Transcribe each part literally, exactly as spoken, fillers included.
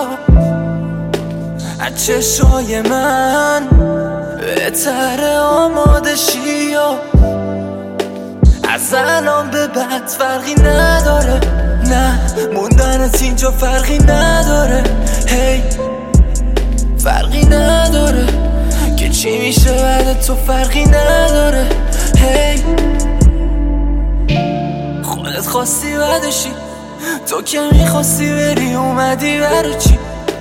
ها از چشای من بهتره آماده شی ها از الان به بعد فرقی نداره نه موندنت اینجا فرقی نداره هی فرقی نداره که چی میشه بعد تو فرقی نداره هی خودت خواستی بعدشی تو که میخواستی بری اومدی برای چی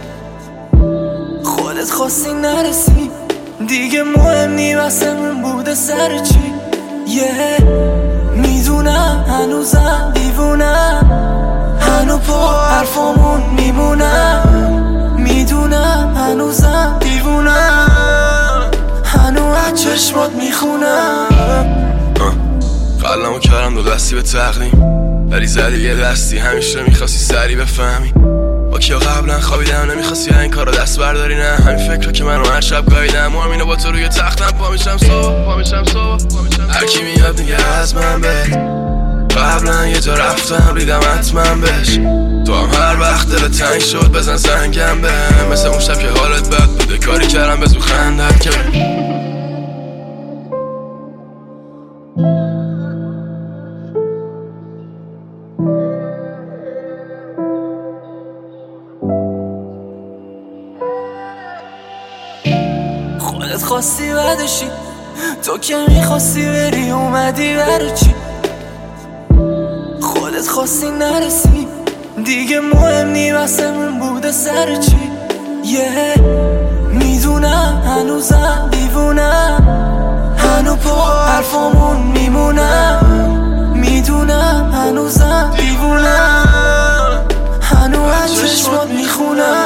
خودت خواستی نرسی دیگه مهم نی واسمون بوده سر چی یه yeah. میدونم هنوزم دیوونم هنو پا حرفامون میمونم میدونم هنوزم دیوونم هنو از چشمات میخونم قلمو کردم دو دستی به تقدیم ولی زدی یه دستی همیشه میخواستی سری بفهمی با کیا قبلا خوابیدم نمیخواستی این کارو دست برداری نه همین فکر که من رو هر شب گاهیدم و همینو با تو روی تختم پا میشم صبح پا میشم صبح هرکی میاد میگه از من بهت قبلا یه جا رفتم ریدم حتما بهش تو هم هر وقت دل تنگ شد بزن زنگم به مثل اون شب که حالت بد بوده کاری کردم به زو خندت که خودت خواستی بعدشی تو که میخواستی بری اومدی برای چی خودت خواستی نرسی دیگه مهم نی واسمون بوده سر چی یه yeah. میدونم هنوزم دیوونم هنو پا حرفامون میمونم میدونم هنوزم دیوونم هنو از چشمات میخونم